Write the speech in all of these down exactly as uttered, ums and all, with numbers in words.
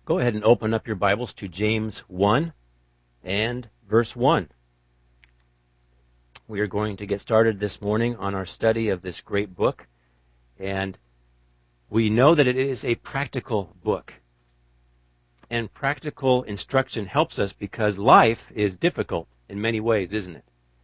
Go ahead and open up your Bibles to James one and verse one. We are going to get started this morning on our study of this great book, and we know that it is a practical book. And practical instruction helps us because life is difficult in many ways, isn't it?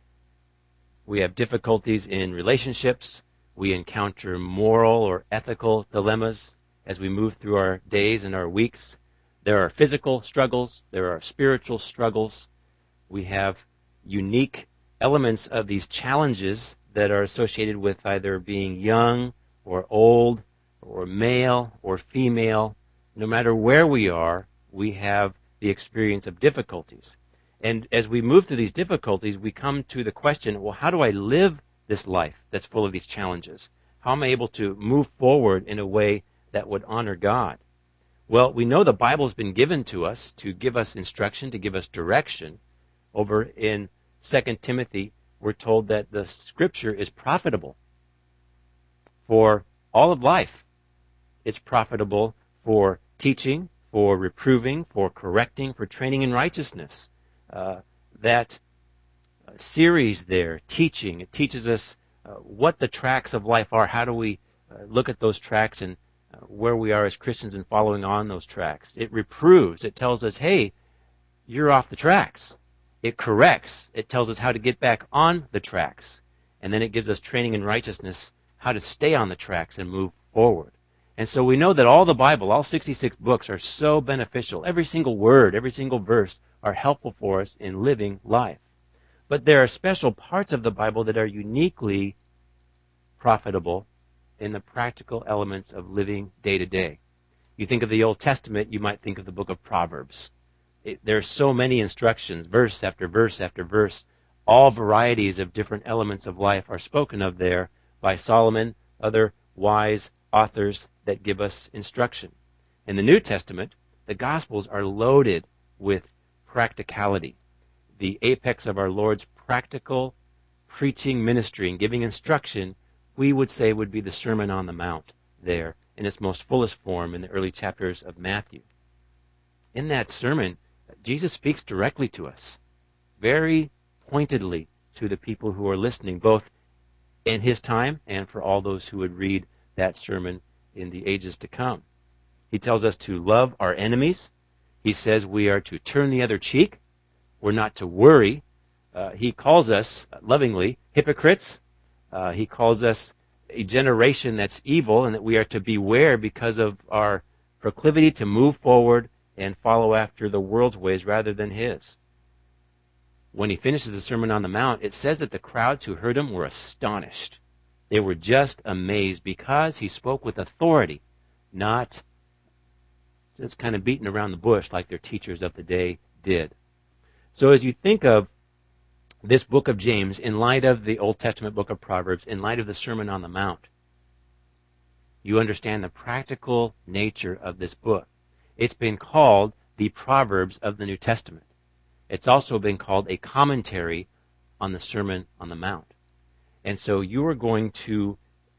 We have difficulties in relationships. We encounter moral or ethical dilemmas as we move through our days and our weeks. There are physical struggles. There are spiritual struggles. We have unique elements of these challenges that are associated with either being young or old or male or female. No matter where we are, we have the experience of difficulties. And as we move through these difficulties, we come to the question, well, how do I live this life that's full of these challenges? How am I able to move forward in a way that would honor God? Well, we know the Bible has been given to us to give us instruction, to give us direction. Over in Second Timothy, we're told that the Scripture is profitable for all of life. It's profitable for teaching, for reproving, for correcting, for training in righteousness. Uh, that uh, series there, teaching, it teaches us uh, what the tracks of life are. How do we uh, look at those tracks and uh, where we are as Christians and following on those tracks? It reproves. It tells us, hey, you're off the tracks. It corrects. It tells us how to get back on the tracks. And then it gives us training in righteousness, how to stay on the tracks and move forward. And so we know that all the Bible, all sixty-six books, are so beneficial. Every single word, every single verse are helpful for us in living life. But there are special parts of the Bible that are uniquely profitable in the practical elements of living day to day. You think of the Old Testament, you might think of the book of Proverbs. It, there are so many instructions, verse after verse after verse. All varieties of different elements of life are spoken of there by Solomon, other wise authors that give us instruction. In the New Testament, the Gospels are loaded with practicality. The apex of our Lord's practical preaching ministry and giving instruction, we would say would be the Sermon on the Mount there in its most fullest form in the early chapters of Matthew. In that sermon, Jesus speaks directly to us, very pointedly to the people who are listening, both in his time and for all those who would read that sermon in the ages to come. He tells us to love our enemies. He says we are to turn the other cheek. We're not to worry. Uh, he calls us, lovingly, hypocrites. Uh, he calls us a generation that's evil and that we are to beware because of our proclivity to move forward and follow after the world's ways rather than his. When he finishes the Sermon on the Mount, it says that the crowds who heard him were astonished. They were just amazed because he spoke with authority, not just kind of beating around the bush like their teachers of the day did. So as you think of this book of James in light of the Old Testament book of Proverbs, in light of the Sermon on the Mount, you understand the practical nature of this book. It's been called the Proverbs of the New Testament. It's also been called a commentary on the Sermon on the Mount. And so you are going to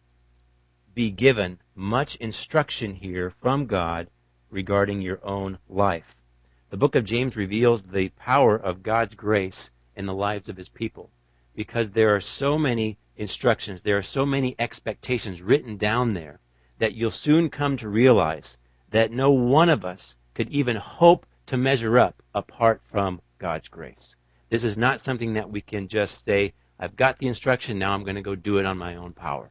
be given much instruction here from God regarding your own life. The book of James reveals the power of God's grace in the lives of his people because there are so many instructions, there are so many expectations written down there that you'll soon come to realize that no one of us could even hope to measure up apart from God's grace. This is not something that we can just say, I've got the instruction, now I'm going to go do it on my own power.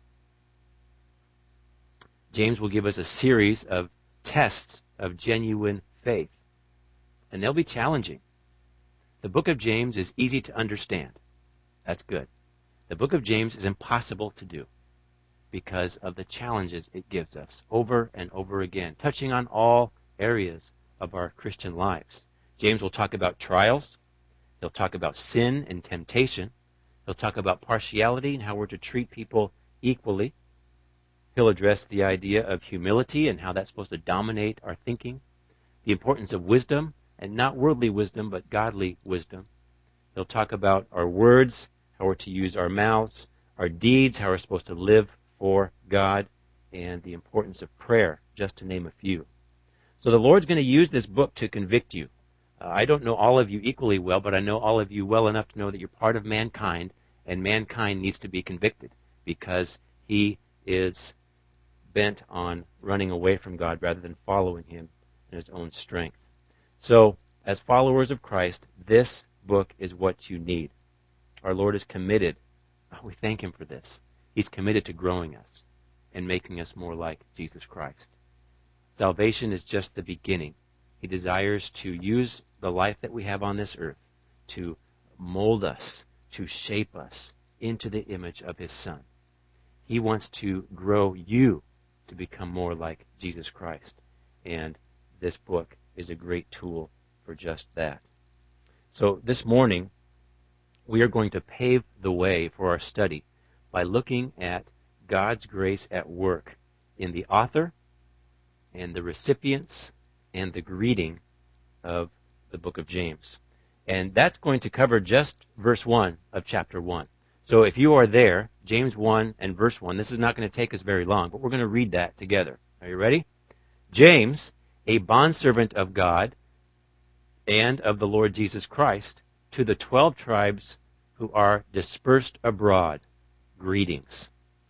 James will give us a series of tests of genuine faith, and they'll be challenging. The book of James is easy to understand. That's good. The book of James is impossible to do because of the challenges it gives us over and over again, touching on all areas of our Christian lives. James will talk about trials. He'll talk about sin and temptation. He'll talk about partiality and how we're to treat people equally. He'll address the idea of humility and how that's supposed to dominate our thinking. The importance of wisdom, and not worldly wisdom, but godly wisdom. He'll talk about our words, how we're to use our mouths, our deeds, how we're supposed to live for God, and the importance of prayer, just to name a few. So the Lord's going to use this book to convict you. Uh, I don't know all of you equally well, but I know all of you well enough to know that you're part of mankind, and mankind needs to be convicted because he is bent on running away from God rather than following him in his own strength. So, as followers of Christ, this book is what you need. Our Lord is committed. Oh, we thank him for this. He's committed to growing us and making us more like Jesus Christ. Salvation is just the beginning. He desires to use the life that we have on this earth to mold us, to shape us into the image of his Son. He wants to grow you to become more like Jesus Christ. And this book is a great tool for just that. So this morning, we are going to pave the way for our study by looking at God's grace at work in the author and the recipients and the greeting of the book of James. And that's going to cover just verse one of chapter one. So if you are there, James one and verse one, this is not going to take us very long, but we're going to read that together. Are you ready? James, a bondservant of God and of the Lord Jesus Christ, to the twelve tribes who are dispersed abroad, greetings.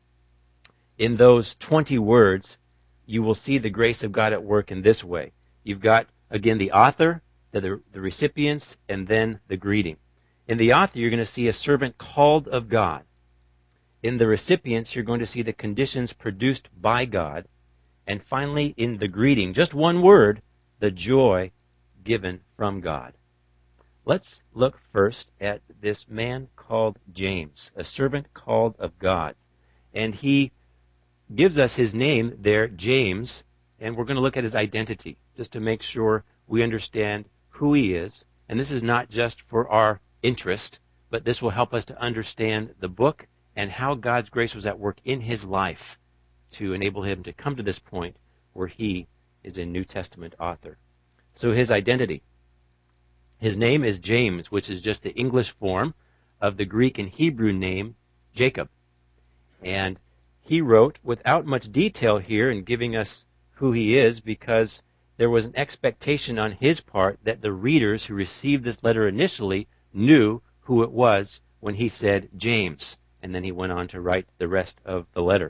In those twenty words, you will see the grace of God at work in this way. You've got, again, the author, the, the recipients, and then the greeting. In the author, you're going to see a servant called of God. In the recipients, you're going to see the conditions produced by God. And finally, in the greeting, just one word, the joy given from God. Let's look first at this man called James, a servant called of God. And he gives us his name there, James, and we're going to look at his identity, just to make sure we understand who he is. And this is not just for our interest, but this will help us to understand the book and how God's grace was at work in his life to enable him to come to this point where he is a New Testament author. So his identity. His name is James, which is just the English form of the Greek and Hebrew name Jacob. And he wrote without much detail here in giving us who he is, because there was an expectation on his part that the readers who received this letter initially knew who it was when he said James. And then he went on to write the rest of the letter.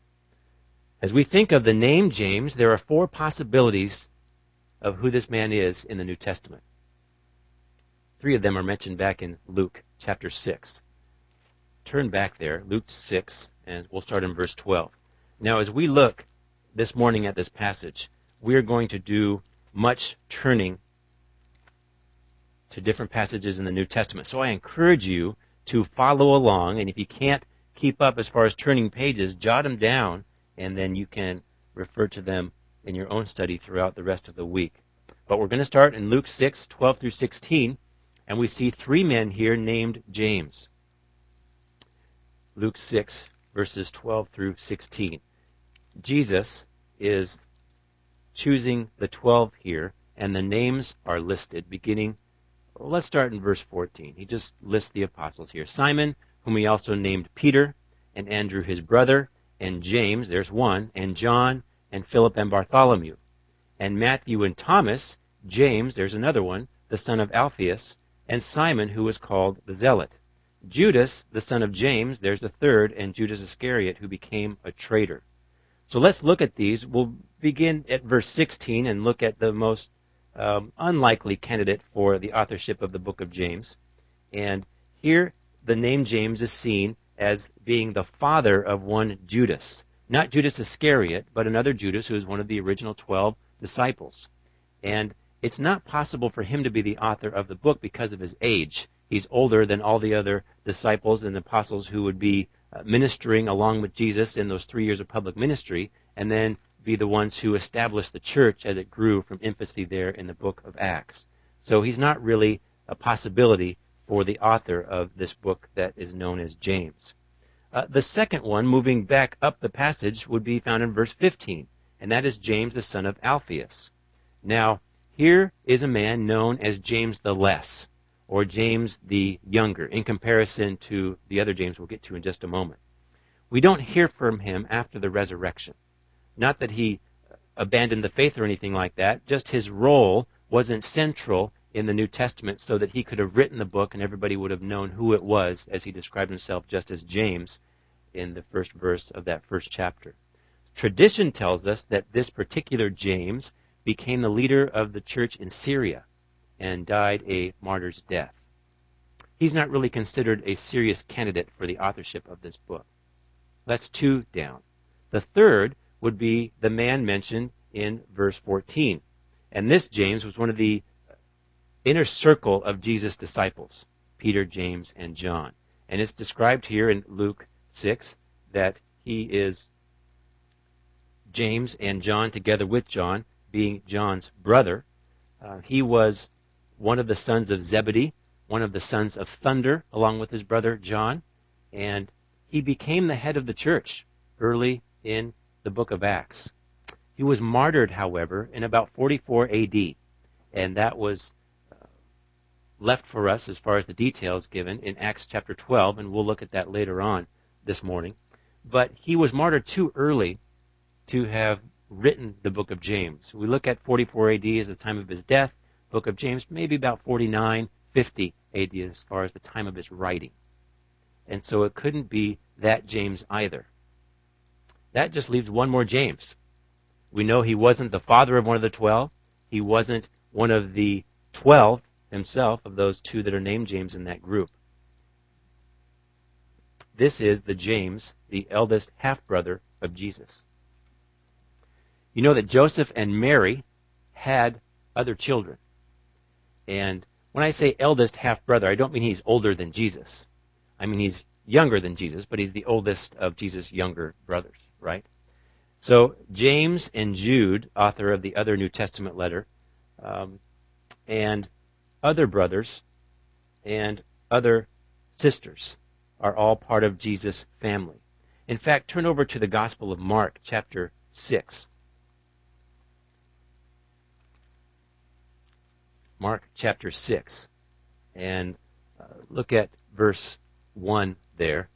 As we think of the name James, there are four possibilities of who this man is in the New Testament. Three of them are mentioned back in Luke chapter six. Turn back there, Luke six, and we'll start in verse twelve. Now, as we look this morning at this passage, we are going to do much turning to different passages in the New Testament. So I encourage you to follow along, and if you can't keep up as far as turning pages, jot them down, and then you can refer to them in your own study throughout the rest of the week. But we're going to start in Luke six, twelve through sixteen, and we see three men here named James. Luke six, verses twelve through sixteen. Jesus is choosing the twelve here, and the names are listed beginning, well, let's start in verse fourteen. He just lists the apostles here. Simon, whom he also named Peter, and Andrew his brother, and James, there's one, and John, and Philip and Bartholomew, and Matthew and Thomas, James, there's another one, the son of Alphaeus, and Simon, who was called the Zealot. Judas, the son of James, there's the third, and Judas Iscariot, who became a traitor. So let's look at these. We'll begin at verse sixteen and look at the most um, unlikely candidate for the authorship of the book of James. And here the name James is seen as being the father of one Judas. Not Judas Iscariot, but another Judas who is one of the original twelve disciples. And it's not possible for him to be the author of the book because of his age. He's older than all the other disciples and apostles who would be uh, ministering along with Jesus in those three years of public ministry, and then be the ones who established the church as it grew from infancy there in the book of Acts. So he's not really a possibility for the author of this book that is known as James. Uh, the second one, moving back up the passage, would be found in verse fifteen, and that is James the son of Alphaeus. Now, here is a man known as James the Less, or James the Younger, in comparison to the other James we'll get to in just a moment. We don't hear from him after the resurrection. Not that he abandoned the faith or anything like that. Just his role wasn't central in the New Testament so that he could have written the book and everybody would have known who it was, as he described himself just as James in the first verse of that first chapter. Tradition tells us that this particular James became the leader of the church in Syria and died a martyr's death. He's not really considered a serious candidate for the authorship of this book. That's two down. The third would be the man mentioned in verse fourteen. And this James was one of the inner circle of Jesus' disciples, Peter, James, and John. And it's described here in Luke six that he is James and John together with John, being John's brother. Uh, he was one of the sons of Zebedee, one of the sons of thunder, along with his brother John, and he became the head of the church early in the book of Acts. He was martyred, however, in about forty-four A D, and that was uh, left for us as far as the details given in Acts chapter twelve, and we'll look at that later on this morning. But he was martyred too early to have written the book of James. We look at forty-four A D as the time of his death. Book of James maybe about forty-nine, fifty A D as far as the time of his writing. And so it couldn't be that James either. That just leaves one more James. We know he wasn't the father of one of the twelve. He wasn't one of the twelve himself, of those two that are named James in that group. This is the James, the eldest half-brother of Jesus. You know that Joseph and Mary had other children. And when I say eldest half-brother, I don't mean he's older than Jesus. I mean he's younger than Jesus, but he's the oldest of Jesus' younger brothers, right? So James and Jude, author of the other New Testament letter, um, and other brothers and other sisters are all part of Jesus' family. In fact, turn over to the Gospel of Mark, chapter six. Mark chapter six, and uh, look at verse one there.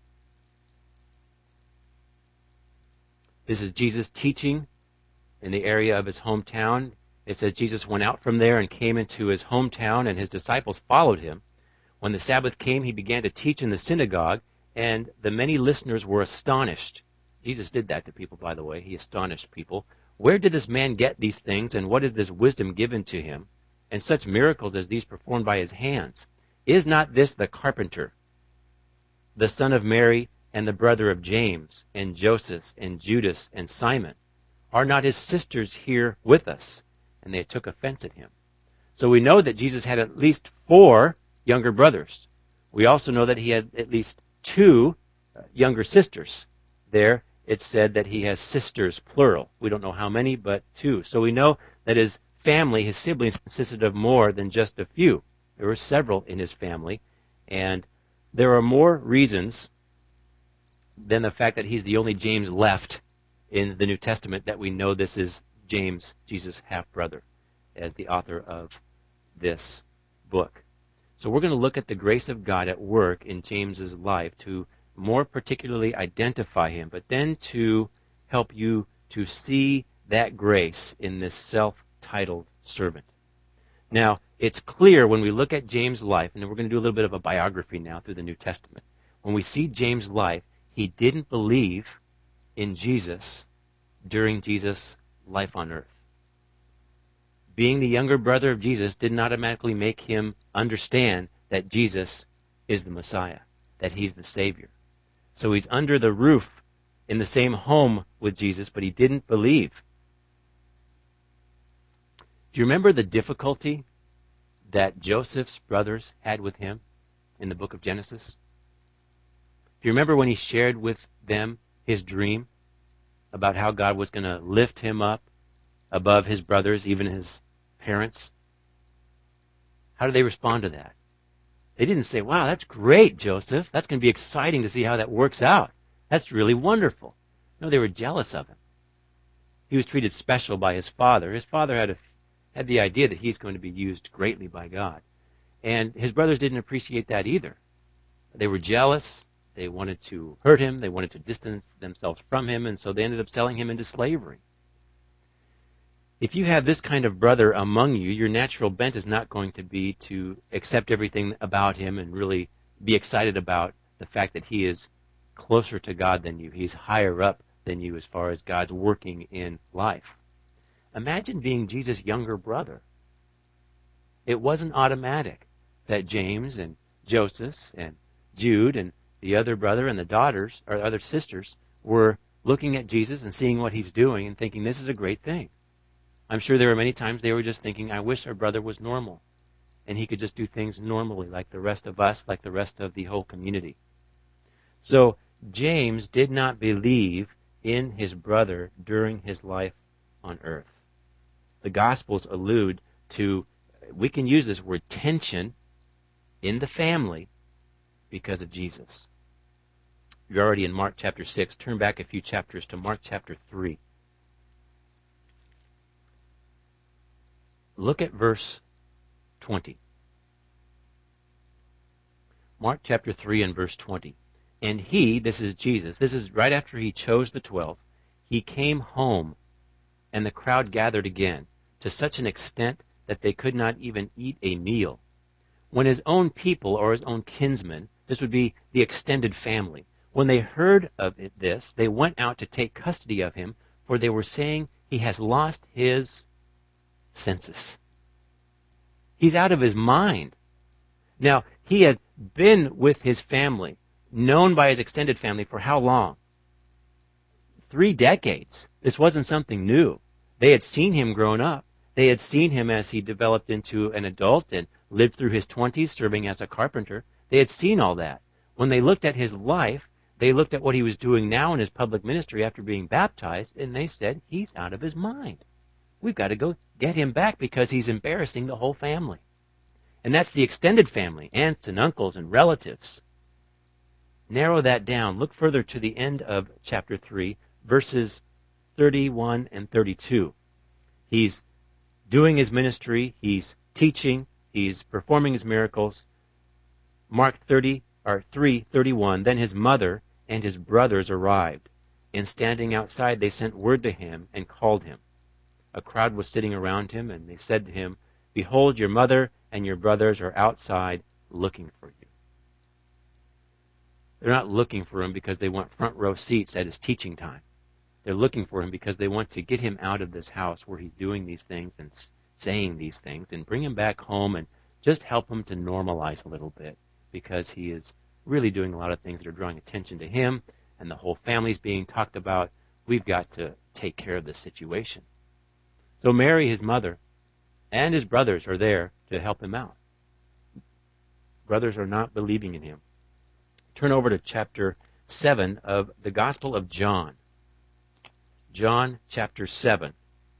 This is Jesus teaching in the area of his hometown. It says Jesus went out from there and came into his hometown, and his disciples followed him. When the Sabbath came, he began to teach in the synagogue, and the many listeners were astonished. Jesus did that to people, by the way. He astonished people. Where did this man get these things, and what is this wisdom given to him, and such miracles as these performed by his hands? Is not this the carpenter, the son of Mary, and the brother of James, and Joseph, and Judas, and Simon? Are not his sisters here with us? And they took offense at him. So we know that Jesus had at least four younger brothers. We also know that he had at least two younger sisters. There it said that he has sisters, plural. We don't know how many, but two. So we know that his family, his siblings, consisted of more than just a few. There were several in his family, and there are more reasons than the fact that he's the only James left in the New Testament that we know this is James, Jesus' half-brother, as the author of this book. So we're going to look at the grace of God at work in James's life to more particularly identify him, but then to help you to see that grace in this self-titled servant. Now, it's clear when we look at James' life, and we're going to do a little bit of a biography now through the New Testament. When we see James' life, he didn't believe in Jesus during Jesus' life on earth. Being the younger brother of Jesus did not automatically make him understand that Jesus is the Messiah, that he's the Savior. So he's under the roof in the same home with Jesus, but he didn't believe. Do you remember the difficulty that Joseph's brothers had with him in the book of Genesis? Do you remember when he shared with them his dream about how God was going to lift him up above his brothers, even his parents? How did they respond to that? They didn't say, wow, that's great, Joseph. That's going to be exciting to see how that works out. That's really wonderful. No, they were jealous of him. He was treated special by his father. His father had, a, had the idea that he's going to be used greatly by God. And his brothers didn't appreciate that either. They were jealous. They wanted to hurt him. They wanted to distance themselves from him. And so they ended up selling him into slavery. if you have this kind of brother among you, your natural bent is not going to be to accept everything about him and really be excited about the fact that he is closer to God than you. He's higher up than you as far as God's working in life. Imagine being Jesus' younger brother. It wasn't automatic that James and Joseph and Jude and the other brother and the daughters or other sisters were looking at Jesus and seeing what he's doing and thinking this is a great thing. I'm sure there were many times they were just thinking, I wish our brother was normal and he could just do things normally like the rest of us, like the rest of the whole community. So James did not believe in his brother during his life on earth. The Gospels allude to, we can use this word, tension in the family because of Jesus. You're already in Mark chapter six. Turn back a few chapters to Mark chapter three. Look at verse twenty. Mark chapter three and verse twenty. And he, this is Jesus, this is right after he chose the twelve, he came home, and the crowd gathered again, to such an extent that they could not even eat a meal. When his own people, or his own kinsmen, this would be the extended family, when they heard of it, this, they went out to take custody of him, for they were saying, he has lost his senses. He's out of his mind. Now, he had been with his family, known by his extended family for how long? Three decades. This wasn't something new. They had seen him grown up. They had seen him as he developed into an adult and lived through his twenties serving as a carpenter. They had seen all that. When they looked at his life, they looked at what he was doing now in his public ministry after being baptized, and they said, he's out of his mind. We've got to go get him back because he's embarrassing the whole family. And that's the extended family, aunts and uncles and relatives. Narrow that down. Look further to the end of chapter three, verses thirty-one and thirty-two. He's doing his ministry, he's teaching, he's performing his miracles. Mark thirty or three thirty-one. Then his mother and his brothers arrived, and standing outside they sent word to him and called him. A crowd was sitting around him, and they said to him, Behold, your mother and your brothers are outside looking for you. They're not looking for him because they want front row seats at his teaching time. They're looking for him because they want to get him out of this house where he's doing these things and saying these things and bring him back home and just help him to normalize a little bit because he is really doing a lot of things that are drawing attention to him and the whole family's being talked about. We've got to take care of this situation. So Mary, his mother, and his brothers are there to help him out. Brothers are not believing in him. Turn over to chapter seven of the Gospel of John. John chapter seven.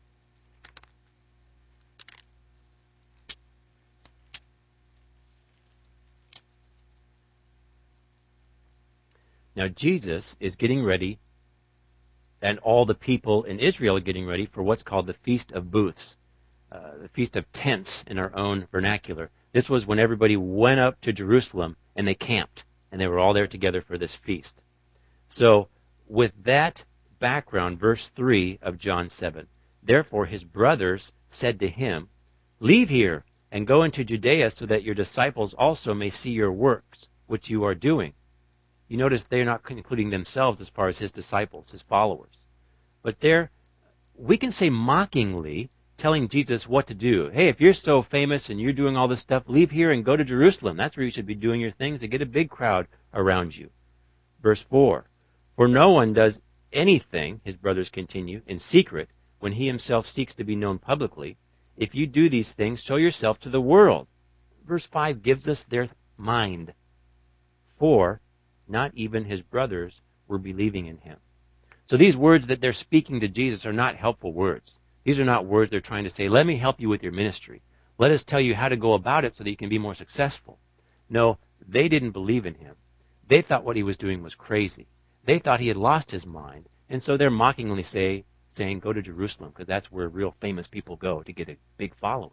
Now Jesus is getting ready, and all the people in Israel are getting ready for what's called the Feast of Booths, uh, the Feast of Tents in our own vernacular. This was when everybody went up to Jerusalem and they camped, and they were all there together for this feast. So with that background, verse three of John seven, Therefore his brothers said to him, Leave here and go into Judea so that your disciples also may see your works, which you are doing. You notice they're not including themselves as far as his disciples, his followers. But they're, we can say mockingly, telling Jesus what to do. Hey, if you're so famous and you're doing all this stuff, leave here and go to Jerusalem. That's where you should be doing your things to get a big crowd around you. Verse four, For no one does anything, his brothers continue, in secret when he himself seeks to be known publicly. If you do these things, show yourself to the world. Verse five gives us their mind. For not even his brothers were believing in him. So these words that they're speaking to Jesus are not helpful words. These are not words they're trying to say, let me help you with your ministry. Let us tell you how to go about it so that you can be more successful. No, they didn't believe in him. They thought what he was doing was crazy. They thought he had lost his mind. And so they're mockingly say, saying, go to Jerusalem, because that's where real famous people go to get a big following.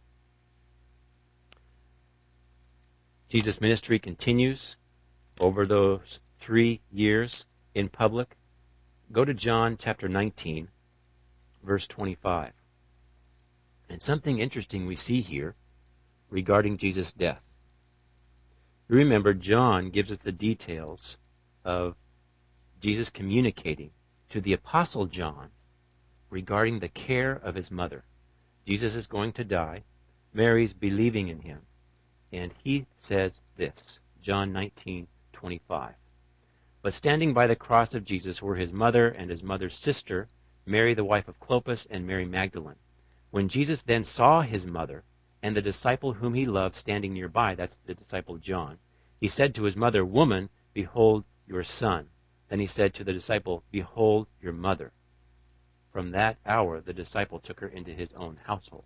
Jesus' ministry continues over those three years in public. Go to John chapter nineteen, verse twenty-five. And something interesting we see here regarding Jesus' death. Remember, John gives us the details of Jesus communicating to the Apostle John regarding the care of his mother. Jesus is going to die. Mary's believing in him. And he says this, John nineteen twenty-five. But standing by the cross of Jesus were his mother and his mother's sister, Mary the wife of Clopas, and Mary Magdalene. When Jesus then saw his mother and the disciple whom he loved standing nearby, that's the disciple John, he said to his mother, Woman, behold your son. Then he said to the disciple, Behold your mother. From that hour the disciple took her into his own household.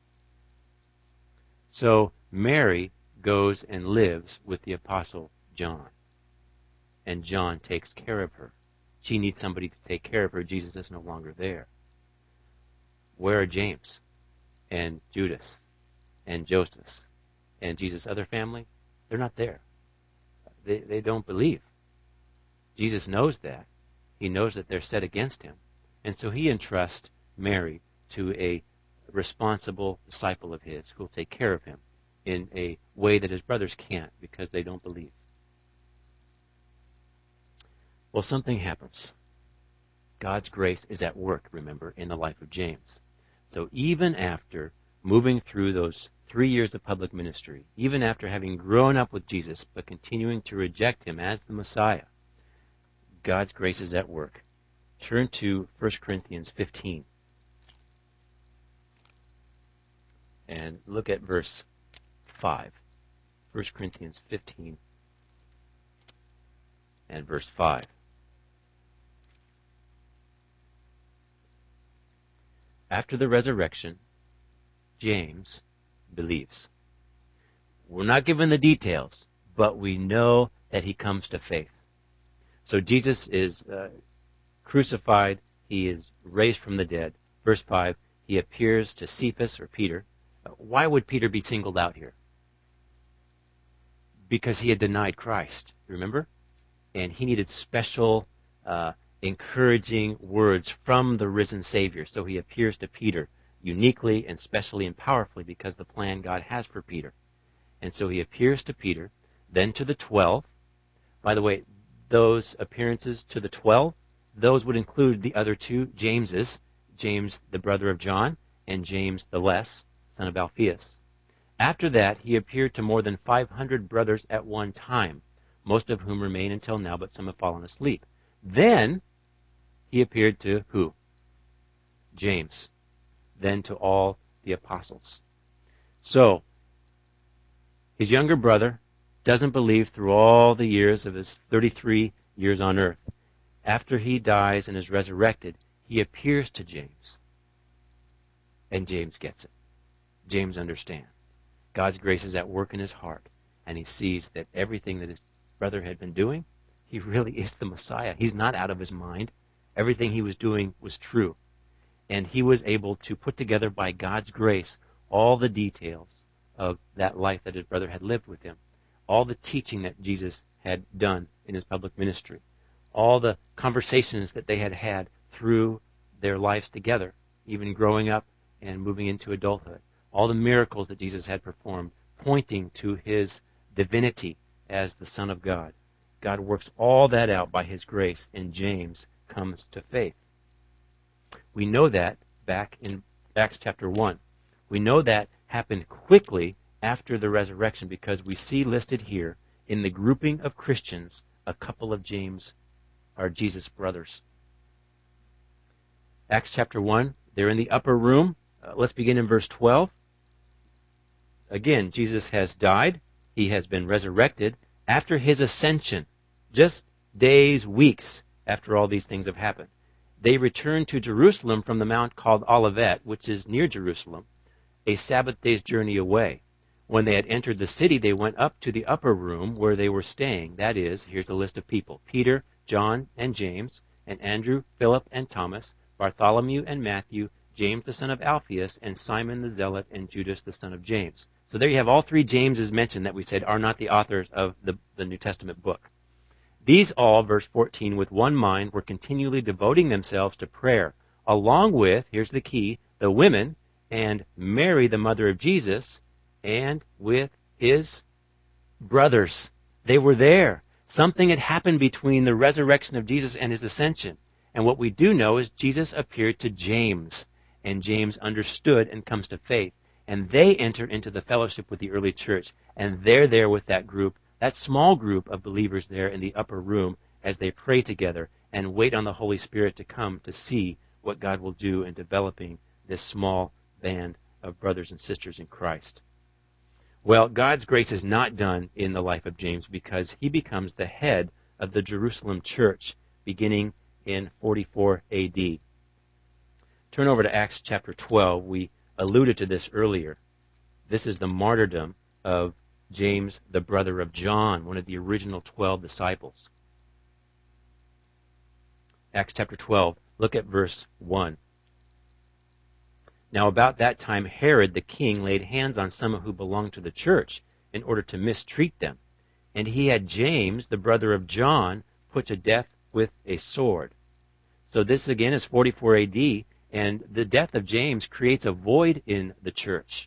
So Mary goes and lives with the Apostle John. And John takes care of her. She needs somebody to take care of her. Jesus is no longer there. Where are James and Judas and Joseph and Jesus' other family? They're not there. They, they don't believe. Jesus knows that. He knows that they're set against him. And so he entrusts Mary to a responsible disciple of his who will take care of him in a way that his brothers can't because they don't believe. Well, something happens. God's grace is at work, remember, in the life of James. So even after moving through those three years of public ministry, even after having grown up with Jesus but continuing to reject him as the Messiah, God's grace is at work. Turn to First Corinthians fifteen. And look at verse five. First Corinthians fifteen and verse five. After the resurrection, James believes. We're not given the details, but we know that he comes to faith. So Jesus is uh, crucified. He is raised from the dead. Verse five, he appears to Cephas, or Peter. Uh, why would Peter be singled out here? Because he had denied Christ, remember? And he needed special uh, encouraging words from the risen Savior. So he appears to Peter uniquely and specially and powerfully because the plan God has for Peter. And so he appears to Peter, then to the twelve. By the way, those appearances to the twelve, those would include the other two Jameses, James the brother of John, and James the less, son of Alphaeus. After that, he appeared to more than five hundred brothers at one time, most of whom remain until now, but some have fallen asleep. Then he appeared to who? James. Then to all the apostles. So, his younger brother doesn't believe through all the years of his thirty-three years on earth. After he dies and is resurrected, he appears to James. And James gets it. James understands. God's grace is at work in his heart, and he sees that everything that his brother had been doing, he really is the Messiah. He's not out of his mind. Everything he was doing was true. And he was able to put together by God's grace all the details of that life that his brother had lived with him, all the teaching that Jesus had done in his public ministry, all the conversations that they had had through their lives together, even growing up and moving into adulthood, all the miracles that Jesus had performed, pointing to his divinity as the Son of God. God works all that out by his grace, and James comes to faith. We know that back in Acts chapter one. We know that happened quickly after the resurrection because we see listed here in the grouping of Christians a couple of James, or Jesus' brothers. Acts chapter one, they're in the upper room. Uh, let's begin in verse twelve. Again, Jesus has died. He has been resurrected after his ascension, just days, weeks after all these things have happened. They returned to Jerusalem from the mount called Olivet, which is near Jerusalem, a Sabbath day's journey away. When they had entered the city, they went up to the upper room where they were staying. That is, here's the list of people: Peter, John, and James, and Andrew, Philip, and Thomas, Bartholomew and Matthew, James the son of Alphaeus, and Simon the Zealot, and Judas the son of James. So there you have all three Jameses mentioned that we said are not the authors of the, the New Testament book. These all, verse fourteen, with one mind were continually devoting themselves to prayer, along with, here's the key, the women and Mary, the mother of Jesus, and with his brothers. They were there. Something had happened between the resurrection of Jesus and his ascension. And what we do know is Jesus appeared to James, and James understood and comes to faith. And they enter into the fellowship with the early church, and they're there with that group, that small group of believers there in the upper room as they pray together and wait on the Holy Spirit to come to see what God will do in developing this small band of brothers and sisters in Christ. Well, God's grace is not done in the life of James because he becomes the head of the Jerusalem church beginning in forty-four A D. Turn over to Acts chapter twelve. We alluded to this earlier. This is the martyrdom of James, the brother of John, one of the original twelve disciples. Acts chapter twelve, look at verse one. Now about that time Herod the king laid hands on some who belonged to the church in order to mistreat them. And he had James, the brother of John, put to death with a sword. So this again is forty-four A D, and the death of James creates a void in the church.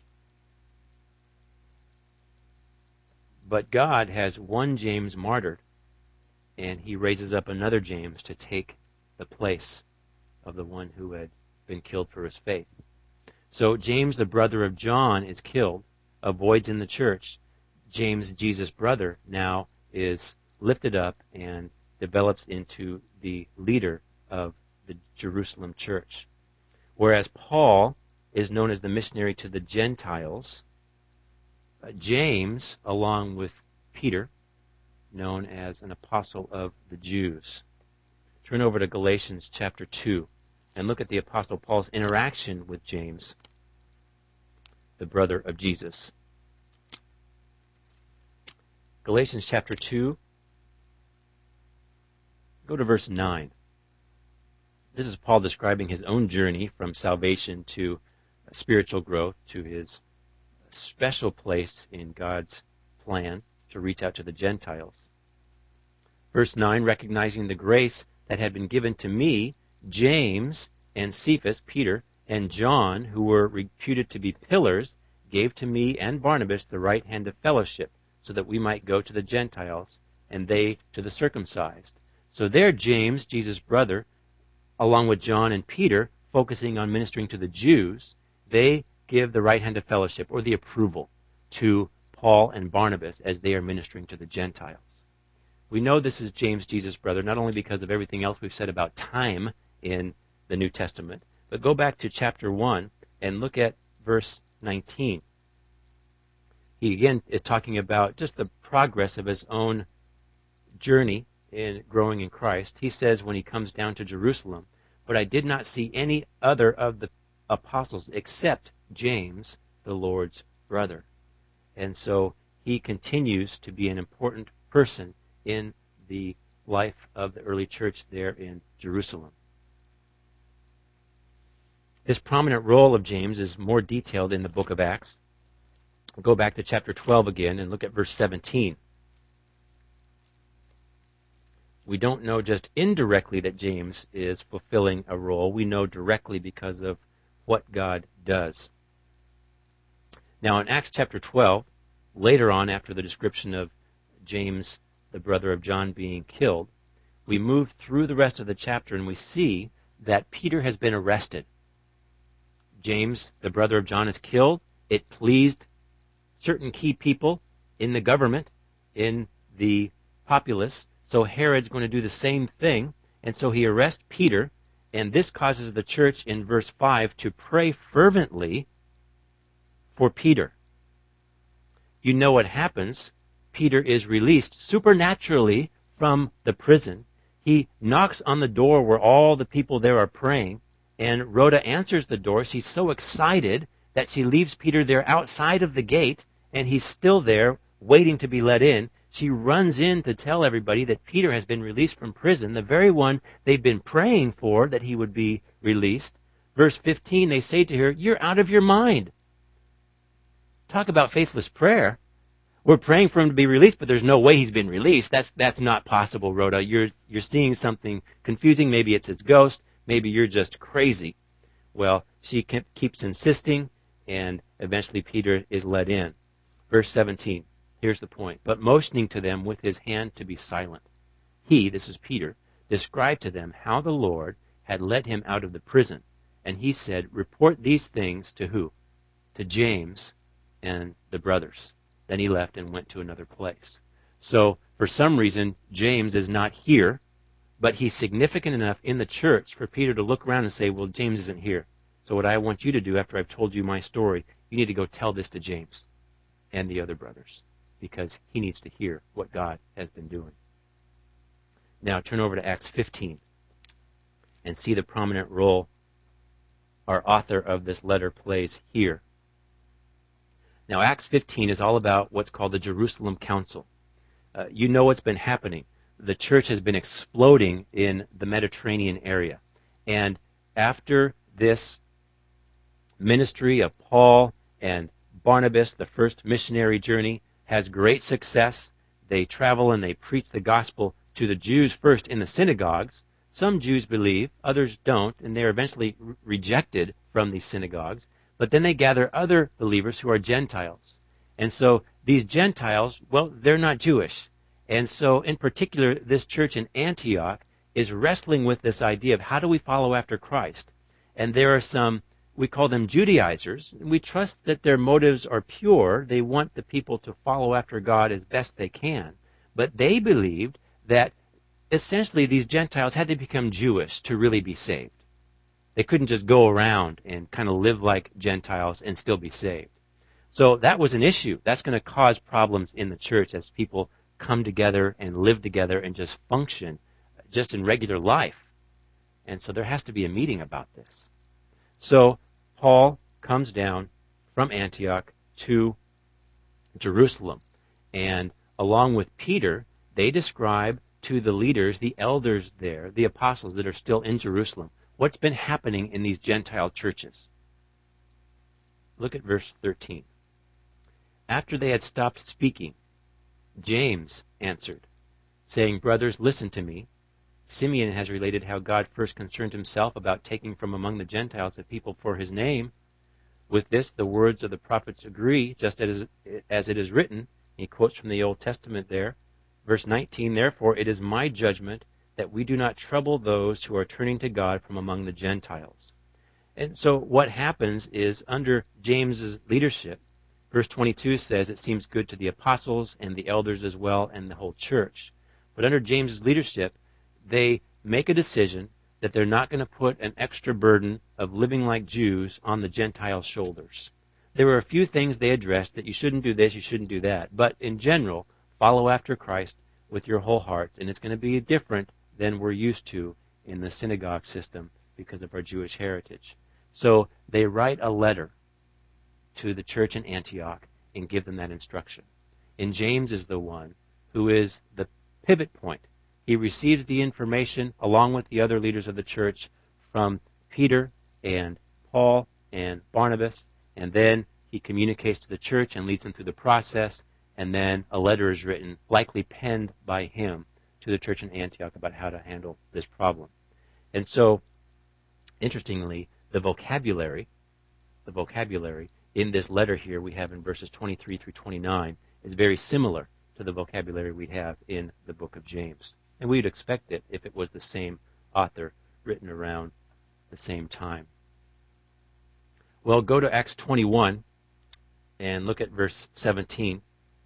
But God has one James martyred, and he raises up another James to take the place of the one who had been killed for his faith. So James, the brother of John, is killed, a void's in the church. James, Jesus' brother, now is lifted up and develops into the leader of the Jerusalem church. Whereas Paul is known as the missionary to the Gentiles, uh, James, along with Peter, known as an apostle of the Jews. Turn over to Galatians chapter two and look at the apostle Paul's interaction with James, the brother of Jesus. Galatians chapter two, go to verse nine. This is Paul describing his own journey from salvation to spiritual growth, to his special place in God's plan to reach out to the Gentiles. Verse nine, recognizing the grace that had been given to me, James and Cephas, Peter, and John, who were reputed to be pillars, gave to me and Barnabas the right hand of fellowship, so that we might go to the Gentiles, and they to the circumcised. So there James, Jesus' brother, along with John and Peter, focusing on ministering to the Jews, they give the right hand of fellowship, or the approval, to Paul and Barnabas as they are ministering to the Gentiles. We know this is James, Jesus' brother, not only because of everything else we've said about time in the New Testament, but go back to chapter one and look at verse nineteen. He again is talking about just the progress of his own journey in growing in Christ. He says when he comes down to Jerusalem, but I did not see any other of the apostles except James, the Lord's brother. And so he continues to be an important person in the life of the early church there in Jerusalem. This prominent role of James is more detailed in the book of Acts. Go back to chapter twelve again and look at verse seventeen. We don't know just indirectly that James is fulfilling a role. We know directly because of what God does. Now in Acts chapter twelve, later on after the description of James, the brother of John, being killed, we move through the rest of the chapter and we see that Peter has been arrested. James, the brother of John, is killed. It pleased certain key people in the government, in the populace. So Herod's going to do the same thing, and so he arrests Peter, and this causes the church in verse five to pray fervently for Peter. You know what happens. Peter is released supernaturally from the prison. He knocks on the door where all the people there are praying, and Rhoda answers the door. She's so excited that she leaves Peter there outside of the gate, and he's still there waiting to be let in. She runs in to tell everybody that Peter has been released from prison, the very one they've been praying for, that he would be released. Verse fifteen, they say to her, "You're out of your mind." Talk about faithless prayer. We're praying for him to be released, but there's no way he's been released. That's that's not possible, Rhoda. You're you're seeing something confusing. Maybe it's his ghost. Maybe you're just crazy. Well, she keeps insisting. and eventually Peter is led in. Verse seventeen, here's the point. But motioning to them with his hand to be silent, he, this is Peter, described to them how the Lord had led him out of the prison. And he said, report these things to who? To James and the brothers. Then he left and went to another place. So, for some reason, James is not here, but he's significant enough in the church for Peter to look around and say, well, James isn't here. So what I want you to do after I've told you my story, you need to go tell this to James and the other brothers, because he needs to hear what God has been doing. Now turn over to Acts fifteen and see the prominent role our author of this letter plays here. Now Acts fifteen is all about what's called the Jerusalem Council. Uh, you know what's been happening. The church has been exploding in the Mediterranean area. And after this ministry of Paul and Barnabas, the first missionary journey, has great success. They travel and they preach the gospel to the Jews first in the synagogues. Some Jews believe, others don't, and they are eventually re- rejected from these synagogues. But then they gather other believers who are Gentiles. And so these Gentiles, well, they're not Jewish. And so in particular, this church in Antioch is wrestling with this idea of how do we follow after Christ? And there are some, we call them Judaizers. We trust that their motives are pure. They want the people to follow after God as best they can. But they believed that essentially these Gentiles had to become Jewish to really be saved. They couldn't just go around and kind of live like Gentiles and still be saved. So that was an issue. That's going to cause problems in the church as people come together and live together and just function just in regular life. And so there has to be a meeting about this. So Paul comes down from Antioch to Jerusalem. And along with Peter, they describe to the leaders, the elders there, the apostles that are still in Jerusalem, what's been happening in these Gentile churches. Look at verse thirteen. After they had stopped speaking, James answered, saying, brothers, listen to me. Simeon has related how God first concerned himself about taking from among the Gentiles a people for his name. With this, the words of the prophets agree, just as, as it is written. He quotes from the Old Testament there. Verse nineteen, therefore it is my judgment that we do not trouble those who are turning to God from among the Gentiles. And so what happens is under James's leadership, verse twenty-two says it seems good to the apostles and the elders as well and the whole church. But under James's leadership, they make a decision that they're not going to put an extra burden of living like Jews on the Gentile shoulders. There were a few things they addressed that you shouldn't do this, you shouldn't do that. But in general, follow after Christ with your whole heart. And it's going to be different than we're used to in the synagogue system because of our Jewish heritage. So they write a letter to the church in Antioch and give them that instruction. And James is the one who is the pivot point. He receives the information along with the other leaders of the church from Peter and Paul and Barnabas, and then he communicates to the church and leads them through the process, and then a letter is written, likely penned by him, to the church in Antioch about how to handle this problem. And so, interestingly, the vocabulary, the vocabulary in this letter here we have in verses twenty-three through twenty-nine is very similar to the vocabulary we have in the book of James. And we'd expect it if it was the same author written around the same time. Well, go to Acts twenty-one and look at verse seventeen.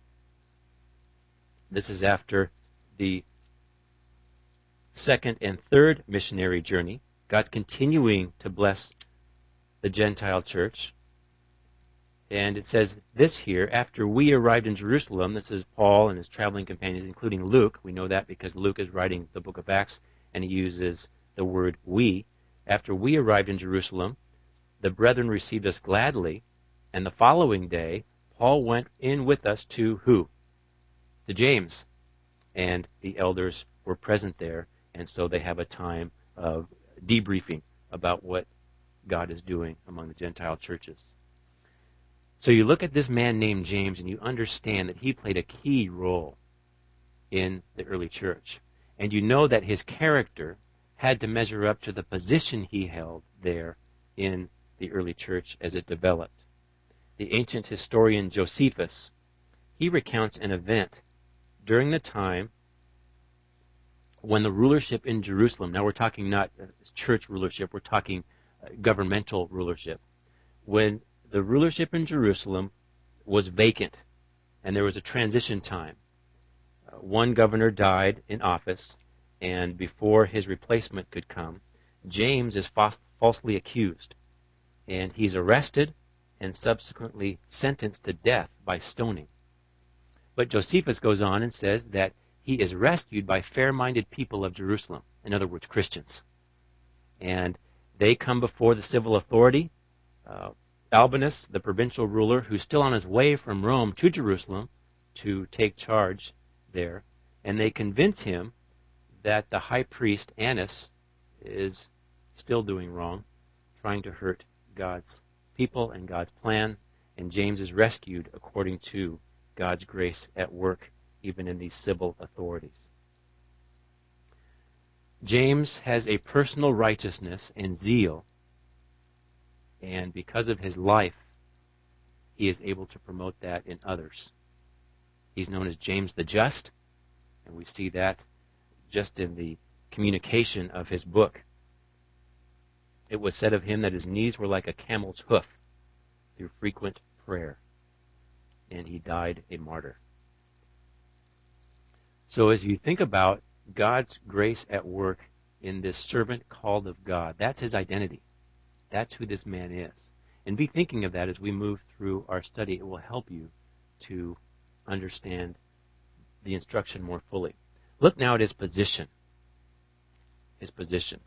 This is after the second and third missionary journey. God's continuing to bless the Gentile church. And it says this here, after we arrived in Jerusalem, this is Paul and his traveling companions, including Luke. We know that because Luke is writing the book of Acts, and he uses the word we. After we arrived in Jerusalem, the brethren received us gladly, and the following day, Paul went in with us to who? To James. And the elders were present there, and so they have a time of debriefing about what God is doing among the Gentile churches. So you look at this man named James and you understand that he played a key role in the early church. And you know that his character had to measure up to the position he held there in the early church as it developed. the ancient historian Josephus, he recounts an event during the time when the rulership in Jerusalem, now we're talking not church rulership, we're talking governmental rulership, when the rulership in Jerusalem was vacant and there was a transition time. Uh, one governor died in office, and before his replacement could come, James is fas- falsely accused, and he's arrested and subsequently sentenced to death by stoning. But Josephus goes on and says that he is rescued by fair-minded people of Jerusalem, in other words, Christians. And they come before the civil authority, uh, Albinus, the provincial ruler, who's still on his way from Rome to Jerusalem to take charge there, and they convince him that the high priest, Annas, is still doing wrong, trying to hurt God's people and God's plan, and James is rescued according to God's grace at work, even in these civil authorities. James has a personal righteousness and zeal, and because of his life, he is able to promote that in others. He's known as James the Just, and we see that just in the communication of his book. It was said of him that his knees were like a camel's hoof through frequent prayer, and he died a martyr. So as you think about God's grace at work in this servant called of God, that's his identity. That's who this man is. And be thinking of that as we move through our study. It will help you to understand the instruction more fully. Look now at his position. His position.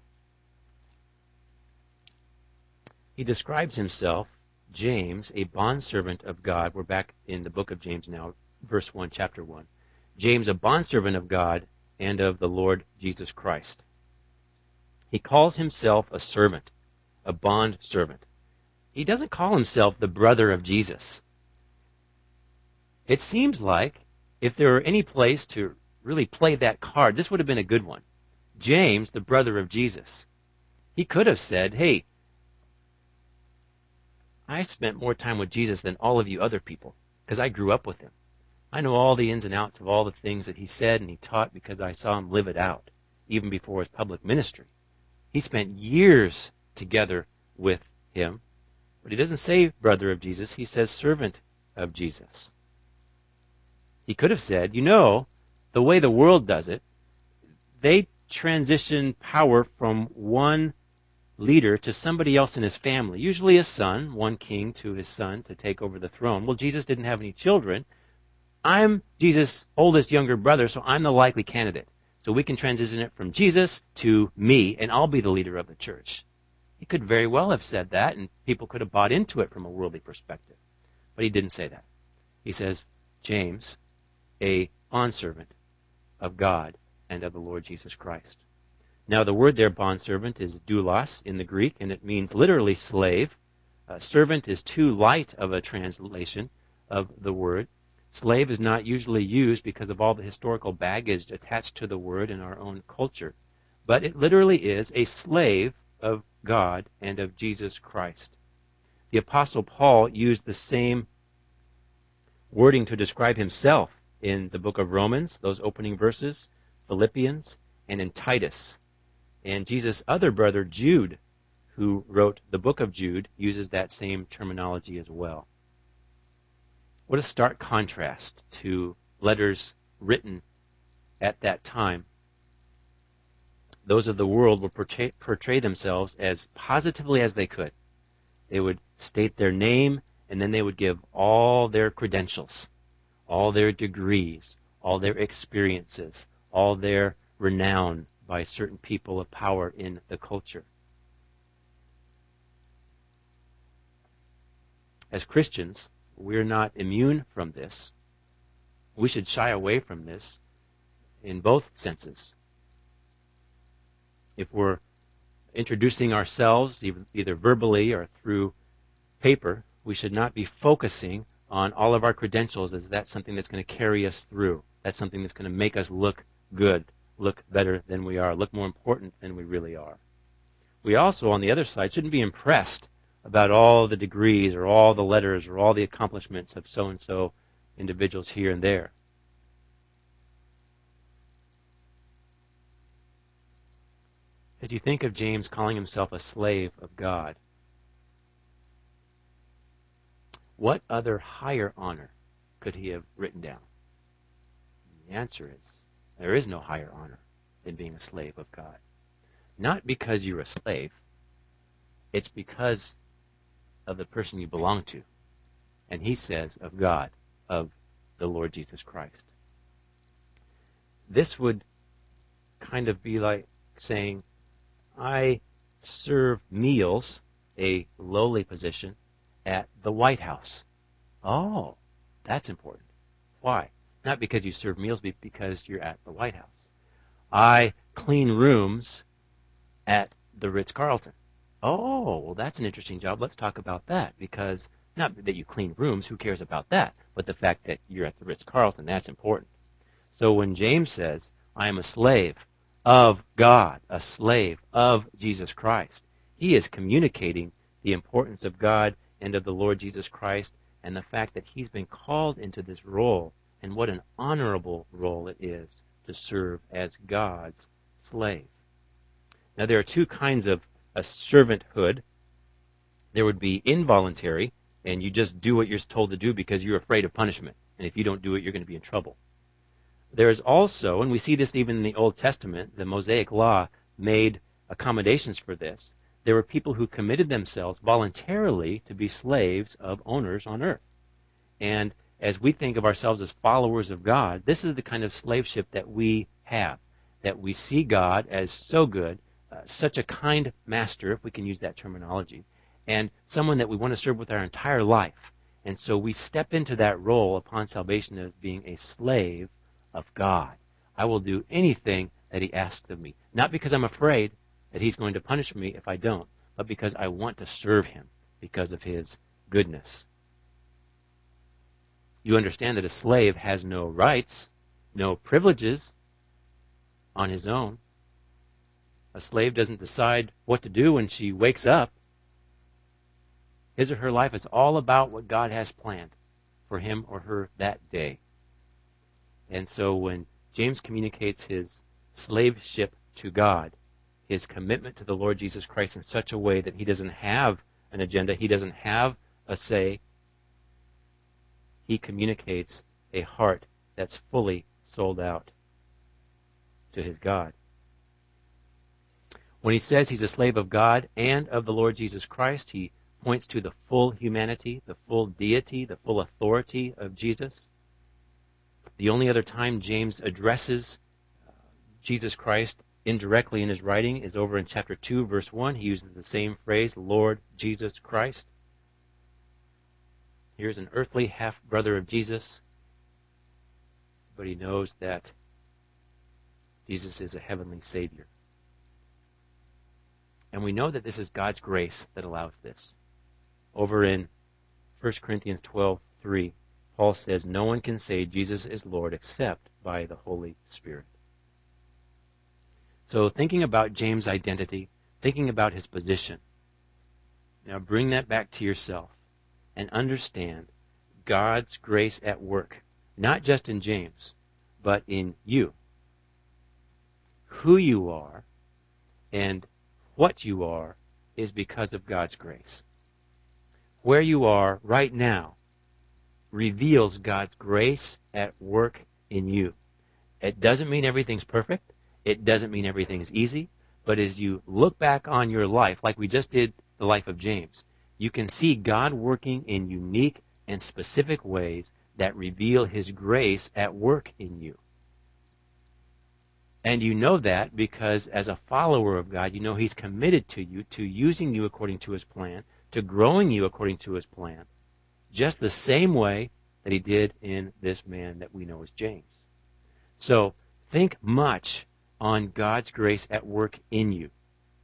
He describes himself, James, a bondservant of God. We're back in the book of James now, verse one, chapter one. James, a bondservant of God and of the Lord Jesus Christ. He calls himself a servant, a bondservant. He doesn't call himself the brother of Jesus. It seems like if there were any place to really play that card, this would have been a good one. James, the brother of Jesus. He could have said, hey, I spent more time with Jesus than all of you other people because I grew up with him. I know all the ins and outs of all the things that he said and he taught because I saw him live it out, even before his public ministry. He spent years together with him, but he doesn't say brother of Jesus, he says servant of Jesus. He could have said, you know, the way the world does it, they transition power from one leader to somebody else in his family, usually a son, one king to his son to take over the throne. Well, Jesus didn't have any children. I'm Jesus' oldest younger brother, so I'm the likely candidate. So we can transition it from Jesus to me, and I'll be the leader of the church. He could very well have said that, and people could have bought into it from a worldly perspective. But he didn't say that. He says, James, a bondservant of God and of the Lord Jesus Christ. Now, the word there, bondservant, is doulos in the Greek, and it means literally slave. Uh, servant is too light of a translation of the word. Slave is not usually used because of all the historical baggage attached to the word in our own culture. But it literally is a slave of God and of Jesus Christ. The Apostle Paul used the same wording to describe himself in the book of Romans, those opening verses, Philippians, and in Titus. And Jesus' other brother, Jude, who wrote the book of Jude, uses that same terminology as well. What a stark contrast to letters written at that time. Those of the world would portray, portray themselves as positively as they could. They would state their name, and then they would give all their credentials, all their degrees, all their experiences, all their renown by certain people of power in the culture. As Christians, we're not immune from this. We should shy away from this in both senses. If we're introducing ourselves, either verbally or through paper, we should not be focusing on all of our credentials as that's something that's going to carry us through. That's something that's going to make us look good, look better than we are, look more important than we really are. We also, on the other side, shouldn't be impressed about all the degrees or all the letters or all the accomplishments of so-and-so individuals here and there. Did you think of James calling himself a slave of God? What other higher honor could he have written down? The answer is, there is no higher honor than being a slave of God. Not because you're a slave, it's because of the person you belong to. And he says of God, of the Lord Jesus Christ. This would kind of be like saying, I serve meals, a lowly position, at the White House. Oh, that's important. Why? Not because you serve meals, but because you're at the White House. I clean rooms at the Ritz-Carlton. Oh, well, that's an interesting job. Let's talk about that, because not that you clean rooms, who cares about that, but the fact that you're at the Ritz-Carlton, that's important. So when James says, I am a slave of God, a slave of Jesus Christ, he is communicating the importance of God and of the Lord Jesus Christ and the fact that he's been called into this role, and what an honorable role it is to serve as God's slave. Now, there are two kinds of a servanthood. There would be involuntary, and you just do what you're told to do because you're afraid of punishment. And if you don't do it, you're going to be in trouble. There is also, and we see this even in the Old Testament, the Mosaic Law made accommodations for this. There were people who committed themselves voluntarily to be slaves of owners on earth. And as we think of ourselves as followers of God, this is the kind of slaveship that we have, that we see God as so good, uh, such a kind master, if we can use that terminology, and someone that we want to serve with our entire life. And so we step into that role upon salvation as being a slave of God. I will do anything that he asks of me. Not because I'm afraid that he's going to punish me if I don't, but because I want to serve him because of his goodness. You understand that a slave has no rights, no privileges on his own. A slave doesn't decide what to do when she wakes up. His or her life is all about what God has planned for him or her that day. And so when James communicates his slaveship to God, his commitment to the Lord Jesus Christ in such a way that he doesn't have an agenda, he doesn't have a say, he communicates a heart that's fully sold out to his God. When he says he's a slave of God and of the Lord Jesus Christ, he points to the full humanity, the full deity, the full authority of Jesus. The only other time James addresses uh, Jesus Christ indirectly in his writing is over in chapter two, verse one. He uses the same phrase, Lord Jesus Christ. Here's an earthly half-brother of Jesus, but he knows that Jesus is a heavenly Savior. And we know that this is God's grace that allows this. Over in First Corinthians twelve three, Paul says, no one can say Jesus is Lord except by the Holy Spirit. So thinking about James' identity, thinking about his position, now bring that back to yourself and understand God's grace at work, not just in James, but in you. Who you are and what you are is because of God's grace. Where you are right now reveals God's grace at work in you. It doesn't mean everything's perfect. It doesn't mean everything's easy. But as you look back on your life, like we just did the life of James, you can see God working in unique and specific ways that reveal his grace at work in you. And you know that because as a follower of God, you know he's committed to you, to using you according to his plan, to growing you according to his plan, just the same way that he did in this man that we know as James. So think much on God's grace at work in you.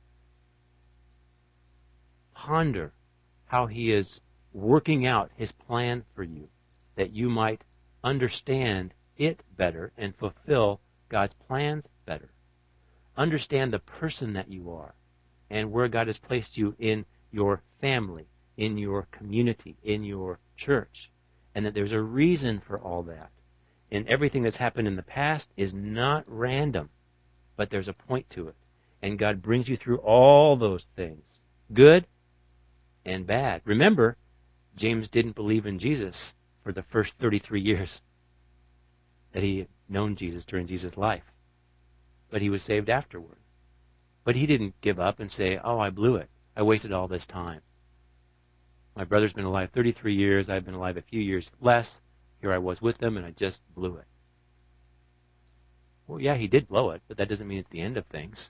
Ponder how he is working out his plan for you, that you might understand it better and fulfill God's plans better. Understand the person that you are and where God has placed you in your family, in your community, in your church, and that there's a reason for all that. And everything that's happened in the past is not random, but there's a point to it. And God brings you through all those things, good and bad. Remember, James didn't believe in Jesus for the first thirty-three years that he had known Jesus during Jesus' life. But he was saved afterward. But he didn't give up and say, oh, I blew it. I wasted all this time. My brother's been alive thirty-three years. I've been alive a few years less. Here I was with them, and I just blew it. Well, yeah, he did blow it, but that doesn't mean it's the end of things.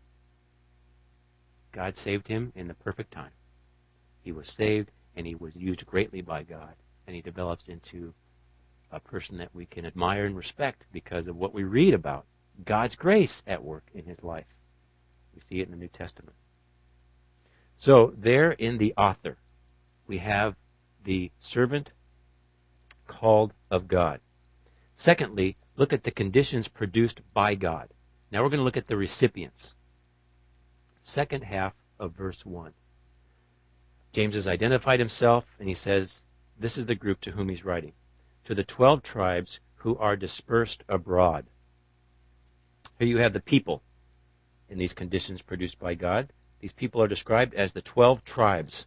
God saved him in the perfect time. He was saved, and he was used greatly by God, and he develops into a person that we can admire and respect because of what we read about, God's grace at work in his life. We see it in the New Testament. So there in the author, we have the servant called of God. Secondly, look at the conditions produced by God. Now we're going to look at the recipients. Second half of verse one. James has identified himself, and he says, this is the group to whom he's writing. To the twelve tribes who are dispersed abroad. Here you have the people in these conditions produced by God. These people are described as the twelve tribes.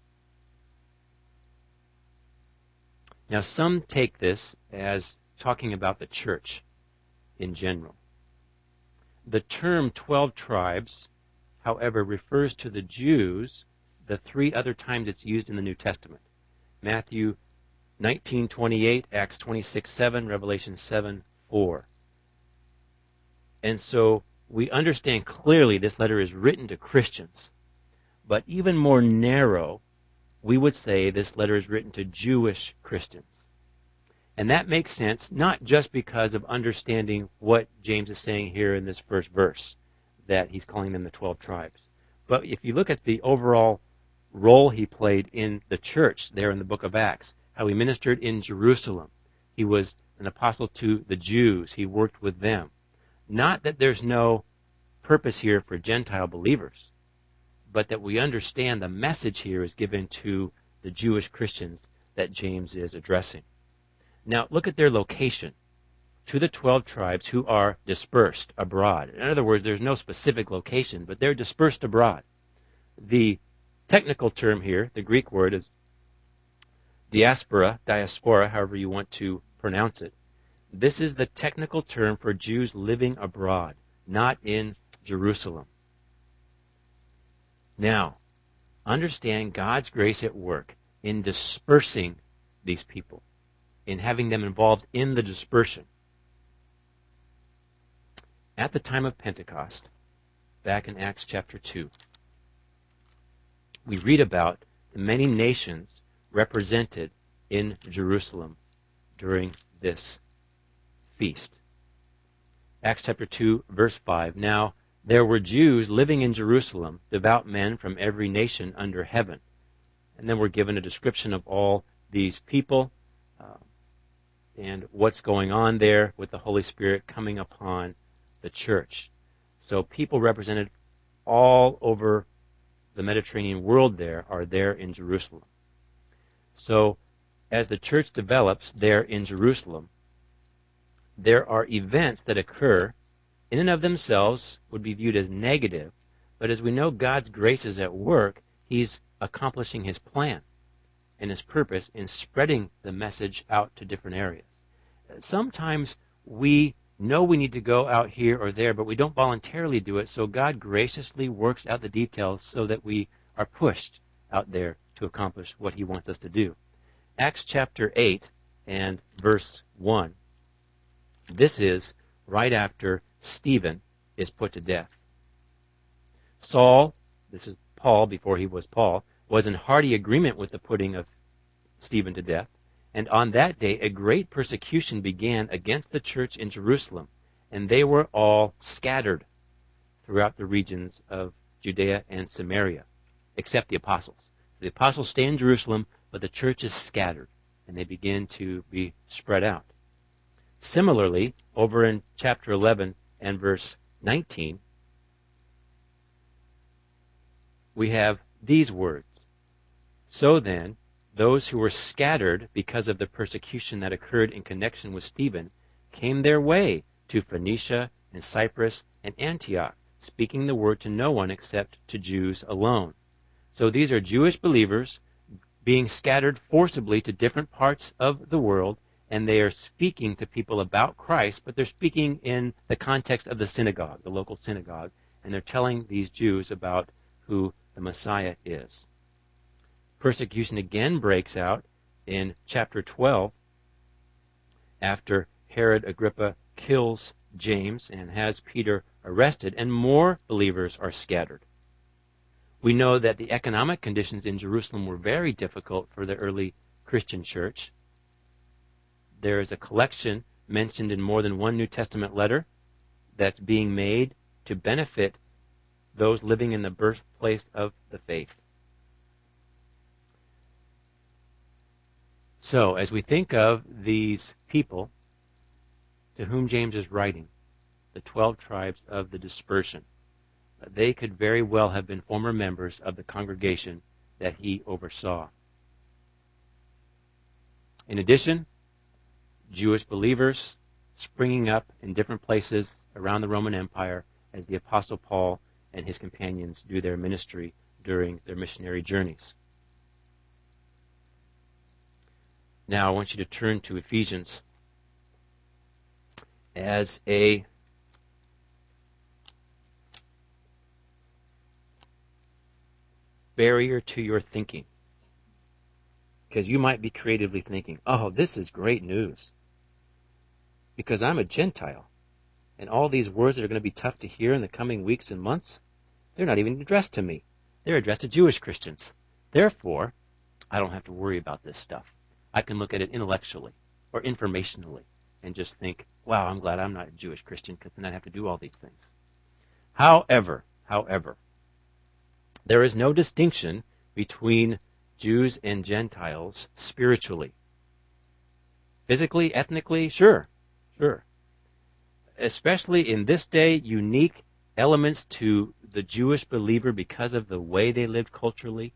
Now some take this as talking about the church in general. The term twelve tribes, however, refers to the Jews the three other times it's used in the New Testament. Matthew nineteen twenty-eight, Acts twenty-six seven, Revelation seven four. And so we understand clearly this letter is written to Christians. But even more narrow, we would say this letter is written to Jewish Christians. And that makes sense not just because of understanding what James is saying here in this first verse, that he's calling them the twelve tribes. But if you look at the overall role he played in the church there in the book of Acts, how he ministered in Jerusalem. He was an apostle to the Jews. He worked with them. Not that there's no purpose here for Gentile believers, but that we understand the message here is given to the Jewish Christians that James is addressing. Now, look at their location. To the twelve tribes who are dispersed abroad. In other words, there's no specific location, but they're dispersed abroad. The technical term here, the Greek word, is diaspora, diaspora, however you want to pronounce it. This is the technical term for Jews living abroad, not in Jerusalem. Now, understand God's grace at work in dispersing these people, in having them involved in the dispersion. At the time of Pentecost, back in Acts chapter two, we read about the many nations represented in Jerusalem during this feast. Acts chapter two, verse five. Now there were Jews living in Jerusalem, devout men from every nation under heaven. And then we're given a description of all these people uh, and what's going on there with the Holy Spirit coming upon the church. So people represented all over the Mediterranean world there are there in Jerusalem. So as the church develops there in Jerusalem, there are events that occur in and of themselves would be viewed as negative, but as we know God's grace is at work, he's accomplishing his plan and his purpose in spreading the message out to different areas. Sometimes we know we need to go out here or there, but we don't voluntarily do it, so God graciously works out the details so that we are pushed out there to accomplish what he wants us to do. Acts chapter eight and verse one. This is right after Stephen is put to death. Saul, this is Paul before he was Paul, was in hearty agreement with the putting of Stephen to death. And on that day a great persecution began against the church in Jerusalem, and they were all scattered throughout the regions of Judea and Samaria, except the apostles. The apostles stay in Jerusalem, but the church is scattered, and they begin to be spread out. Similarly, over in chapter eleven and verse nineteen, we have these words. So then, those who were scattered because of the persecution that occurred in connection with Stephen came their way to Phoenicia and Cyprus and Antioch, speaking the word to no one except to Jews alone. So these are Jewish believers being scattered forcibly to different parts of the world, and they are speaking to people about Christ, but they're speaking in the context of the synagogue, the local synagogue, and they're telling these Jews about who the Messiah is. Persecution again breaks out in chapter twelve after Herod Agrippa kills James and has Peter arrested, and more believers are scattered. We know that the economic conditions in Jerusalem were very difficult for the early Christian church. There is a collection mentioned in more than one New Testament letter that's being made to benefit those living in the birthplace of the faith. So, as we think of these people to whom James is writing, the twelve tribes of the dispersion, they could very well have been former members of the congregation that he oversaw. In addition, Jewish believers springing up in different places around the Roman Empire as the Apostle Paul and his companions do their ministry during their missionary journeys. Now I want you to turn to Ephesians as a barrier to your thinking. Because you might be creatively thinking, oh, this is great news. Because I'm a Gentile. And all these words that are going to be tough to hear in the coming weeks and months, they're not even addressed to me. They're addressed to Jewish Christians. Therefore, I don't have to worry about this stuff. I can look at it intellectually or informationally and just think, wow, I'm glad I'm not a Jewish Christian because then I'd have to do all these things. However, however, there is no distinction between Jews and Gentiles spiritually. Physically, ethnically, sure, sure. Especially in this day, unique elements to the Jewish believer because of the way they lived culturally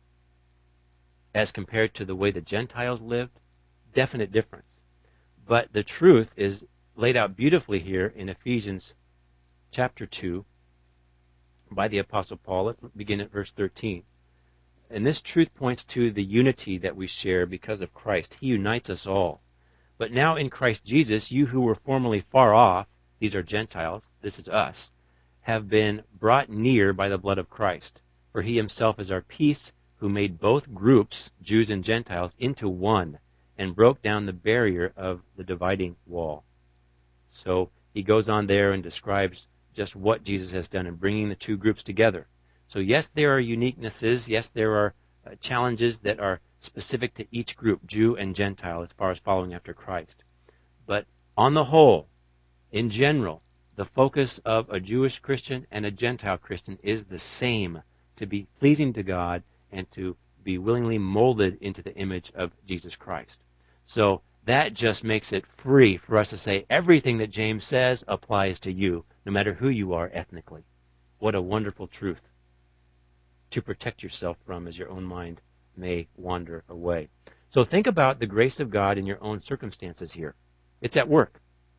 as compared to the way the Gentiles lived, definite difference. But the truth is laid out beautifully here in Ephesians chapter two by the Apostle Paul. Let's begin at verse thirteen. And this truth points to the unity that we share because of Christ. He unites us all. But now in Christ Jesus, you who were formerly far off, these are Gentiles, this is us, have been brought near by the blood of Christ. For he himself is our peace, who made both groups, Jews and Gentiles, into one, and broke down the barrier of the dividing wall. So he goes on there and describes just what Jesus has done in bringing the two groups together. So yes, there are uniquenesses. Yes, there are uh, challenges that are specific to each group, Jew and Gentile, as far as following after Christ. But on the whole, in general, the focus of a Jewish Christian and a Gentile Christian is the same, to be pleasing to God and to be willingly molded into the image of Jesus Christ. So that just makes it free for us to say everything that James says applies to you, no matter who you are ethnically. What a wonderful truth to protect yourself from as your own mind may wander away. So think about the grace of God in your own circumstances here. It's at work.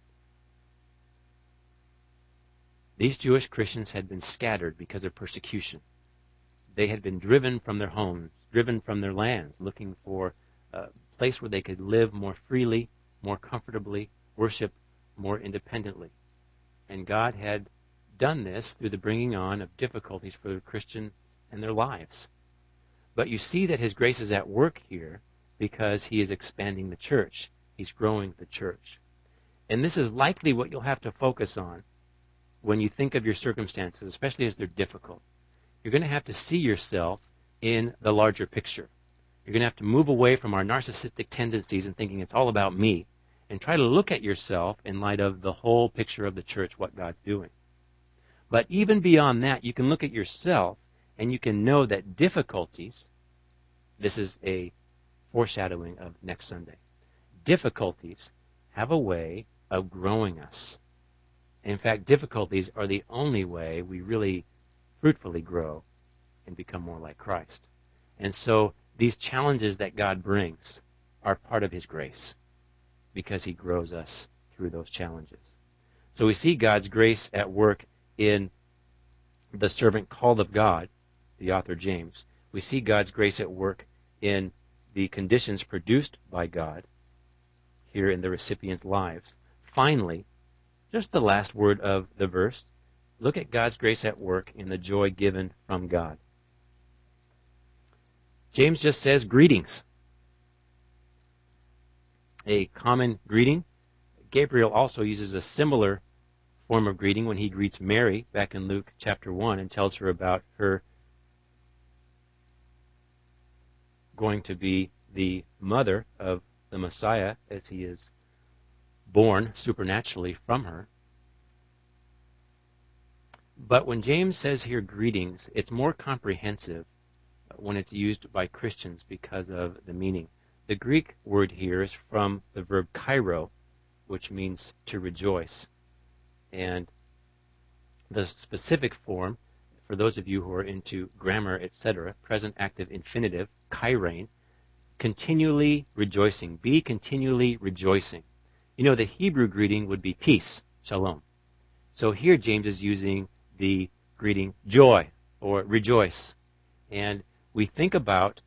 These Jewish Christians had been scattered because of persecution. They had been driven from their homes, driven from their lands, looking for a place where they could live more freely, more comfortably, worship more independently. And God had done this through the bringing on of difficulties for the Christian and their lives. But you see that his grace is at work here because he is expanding the church. He's growing the church. And this is likely what you'll have to focus on when you think of your circumstances, especially as they're difficult. You're going to have to see yourself in the larger picture. You're going to have to move away from our narcissistic tendencies and thinking it's all about me, and try to look at yourself in light of the whole picture of the church, what God's doing. But even beyond that, you can look at yourself and you can know that difficulties, this is a foreshadowing of next Sunday, difficulties have a way of growing us. In fact, difficulties are the only way we really fruitfully grow and become more like Christ. And so these challenges that God brings are part of his grace because he grows us through those challenges. So we see God's grace at work in the servant called of God, the author James. We see God's grace at work in the conditions produced by God here in the recipient's lives. Finally, just the last word of the verse, look at God's grace at work in the joy given from God. James just says greetings. A common greeting. Gabriel also uses a similar form of greeting when he greets Mary back in Luke chapter one and tells her about her going to be the mother of the Messiah as he is born supernaturally from her. But when James says here greetings, it's more comprehensive when it's used by Christians because of the meaning. The Greek word here is from the verb kairo, which means to rejoice. And the specific form, for those of you who are into grammar, et cetera, present active infinitive, kairein, continually rejoicing. Be continually rejoicing. You know, the Hebrew greeting would be peace, shalom. So here James is using the greeting joy or rejoice. And we think about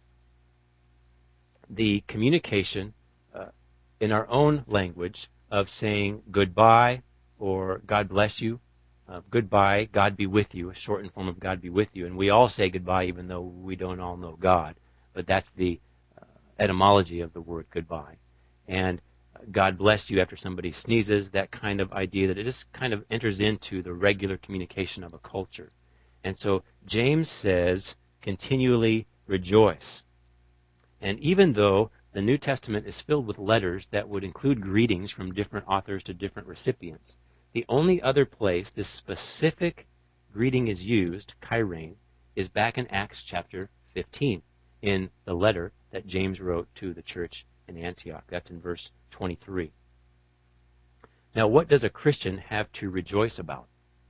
the communication uh, in our own language of saying goodbye or God bless you. Uh, goodbye, God be with you, a shortened form of God be with you. And we all say goodbye even though we don't all know God. But that's the uh, etymology of the word goodbye. And uh, God bless you after somebody sneezes, that kind of idea that it just kind of enters into the regular communication of a culture. And so James says, continually rejoice. And even though the New Testament is filled with letters that would include greetings from different authors to different recipients, the only other place this specific greeting is used, kairein, is back in Acts chapter fifteen, in the letter that James wrote to the church in Antioch. That's in verse twenty-three. Now, what does a Christian have to rejoice about?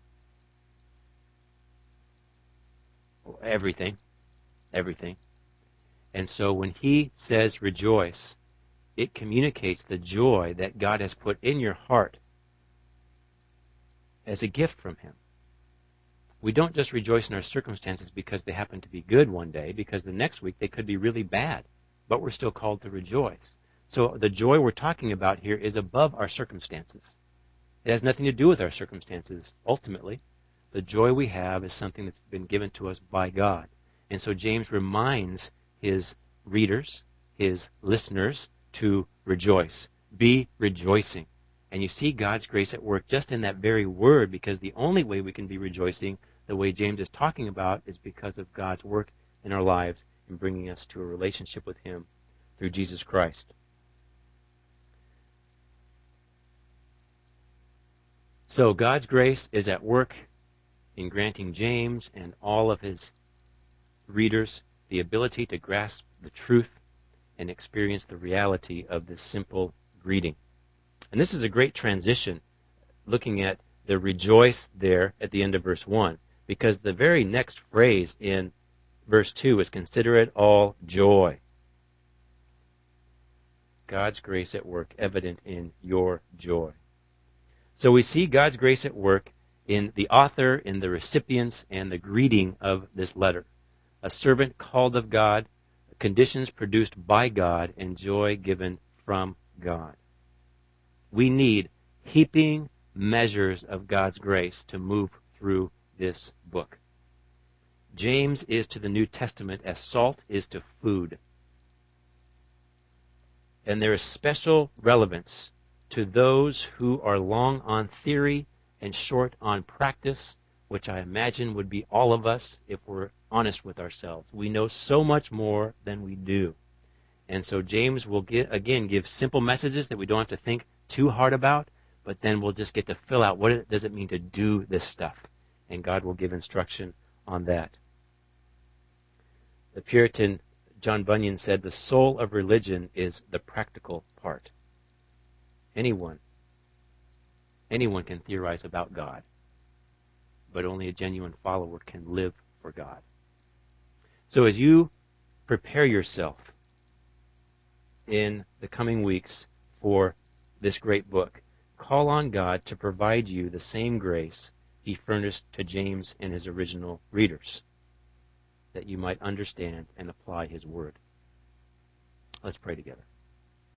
Well, everything. Everything. And so when he says rejoice, it communicates the joy that God has put in your heart as a gift from him. We don't just rejoice in our circumstances because they happen to be good one day, because the next week they could be really bad, but we're still called to rejoice. So the joy we're talking about here is above our circumstances. It has nothing to do with our circumstances, ultimately. The joy we have is something that's been given to us by God. And so James reminds his readers, his listeners, to rejoice. Be rejoicing. And you see God's grace at work just in that very word, because the only way we can be rejoicing the way James is talking about is because of God's work in our lives in bringing us to a relationship with him through Jesus Christ. So God's grace is at work in granting James and all of his readers the ability to grasp the truth and experience the reality of this simple greeting. And this is a great transition, looking at the rejoice there at the end of verse one, because the very next phrase in verse two is consider it all joy. God's grace at work, evident in your joy. So we see God's grace at work in the author, in the recipients, and the greeting of this letter. A servant called of God, conditions produced by God, and joy given from God. We need heaping measures of God's grace to move through this book. James is to the New Testament as salt is to food. And there is special relevance to those who are long on theory and short on practice, which I imagine would be all of us if we're honest with ourselves. We know so much more than we do. And so James will get, again give simple messages that we don't have to think too hard about, but then we'll just get to fill out what it, does it mean to do this stuff. And God will give instruction on that. The Puritan John Bunyan said, the soul of religion is the practical part. Anyone, anyone can theorize about God, but only a genuine follower can live for God. So as you prepare yourself in the coming weeks for this great book, call on God to provide you the same grace he furnished to James and his original readers, that you might understand and apply his word. Let's pray together.